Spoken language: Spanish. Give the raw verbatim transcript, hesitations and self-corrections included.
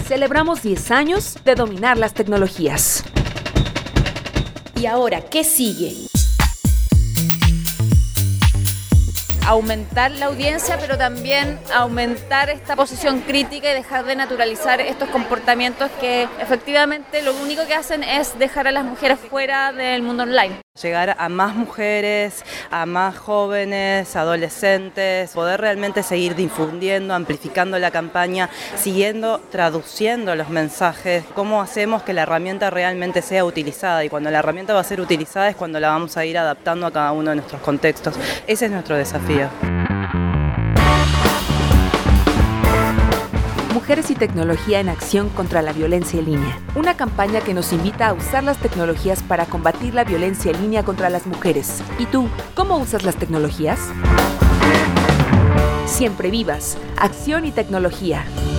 Celebramos diez años de dominar las tecnologías. ¿Y ahora qué sigue? Aumentar la audiencia, pero también aumentar esta posición crítica y dejar de naturalizar estos comportamientos que efectivamente lo único que hacen es dejar a las mujeres fuera del mundo online. Llegar a más mujeres, a más jóvenes, adolescentes, poder realmente seguir difundiendo, amplificando la campaña, siguiendo, traduciendo los mensajes, cómo hacemos que la herramienta realmente sea utilizada, y cuando la herramienta va a ser utilizada es cuando la vamos a ir adaptando a cada uno de nuestros contextos. Ese es nuestro desafío. Mujeres y tecnología en acción contra la violencia en línea. Una campaña que nos invita a usar las tecnologías para combatir la violencia en línea contra las mujeres. ¿Y tú, cómo usas las tecnologías? Siempre vivas. Acción y tecnología.